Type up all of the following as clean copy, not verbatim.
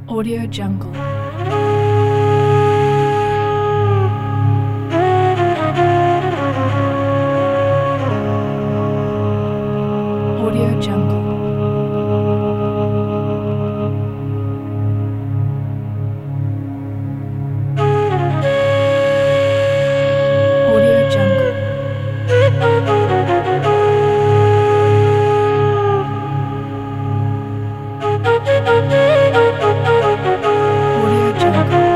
Audio Jungle. Audio Jungle. Audio Jungle. Audio Jungle.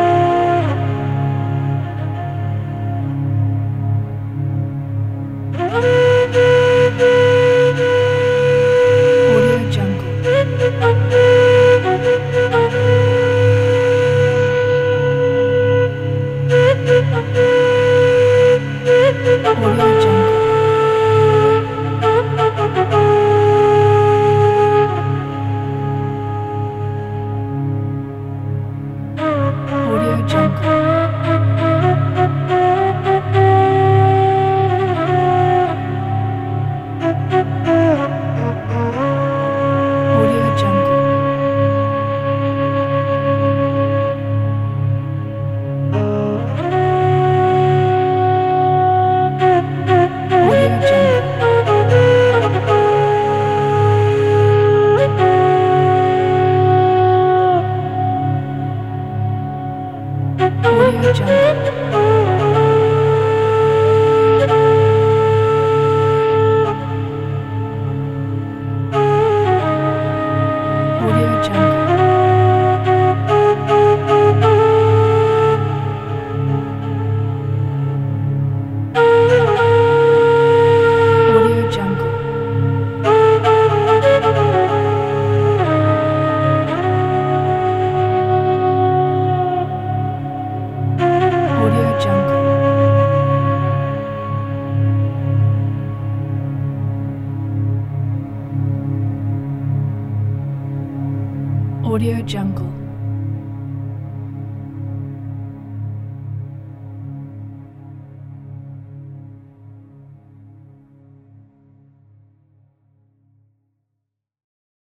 Audio Jungle. Audio Jungle. Audio Jungle. Audio Jungle. Audio Jungle. Audio Jungle. Audio Jungle. Audio Jungle. Audio Jungle. Audio Jungle.